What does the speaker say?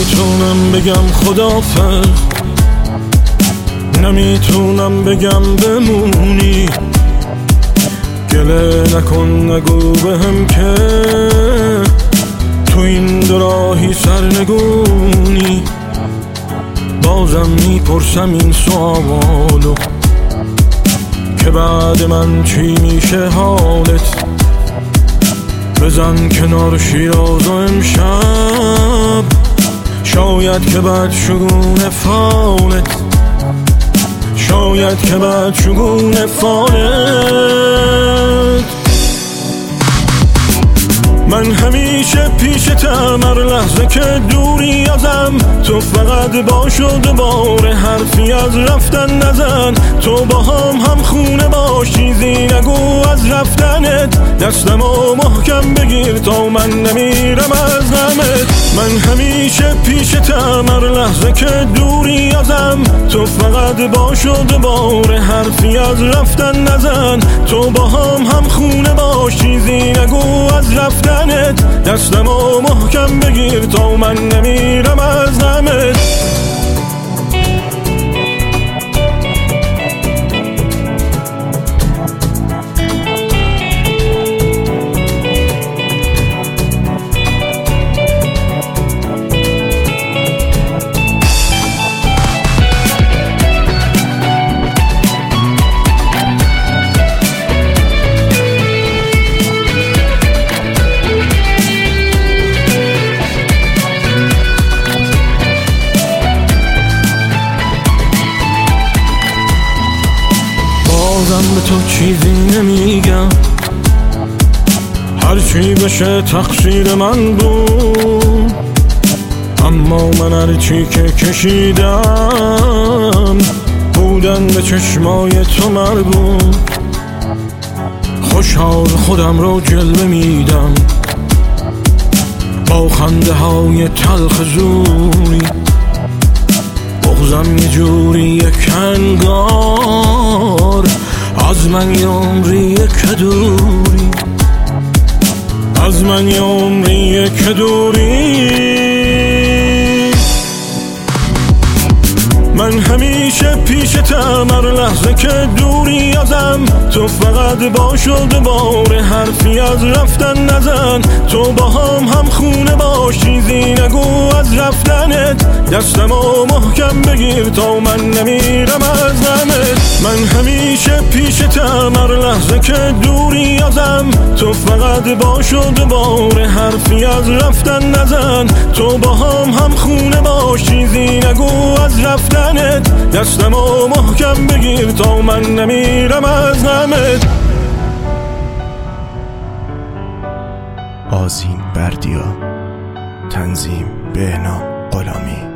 نمیتونم بگم خدافظ، نمیتونم بگم بمونی. گله نکن نگو بهم که تو این دو راهی سرنگونی. بازم میپرسم این سوالو که بعد من چی میشه حالت. بزن کنار شیراز و امشب، شاید که بعد شگون فالت، شاید که بعد شگون فالت. من همیشه پیشتم هر لحظه که دوری ازم. تو فقط باش و دوباره حرفی از رفتن نزن. تو با هم خونه باش، چیزی نگو از رفتنت. دستمو محکم بگیر تا من نمیرم از غمت. من همیشه پیشتم هر لحظه که دوری ازم. تو فقط باش و دوباره حرفی از رفتن نزن. تو با هم خونه باش، چیزی نگو از رفتنت. دستمو محکم بگیر تا من نمیرم از غمت. بازم به تو چیزی نمیگم، هرچی بشه تقصیر من بود. اما من هرچی که کشیدم بودن به چشمای تو مربوط. خوشحال خودم رو جلوه میدم با خنده های تلخ زوری. بغضم یه جوریه کنگار، از من یه عمریه که دوری، از من یه عمریه که دوری. من همیشه پیشتم هر لحظه که دوری ازم. تو فقط باش و دوباره حرفی از رفتن نزن. تو با هم خونه باش، چیزی نگو از رفتنت. دستمو محکم بگیر تا من نمیرم از غمت. من همیشه پیشتم هر لحظه که دوری ازم. تو فقط باش و دوباره حرفی از رفتن نزن. تو با هم خونه باش، چیزی نگو از رفتنت. دستمو محکم بگیر تا من نمیرم از غمت. آذین بردیا، تنظیم بهنام غلامی.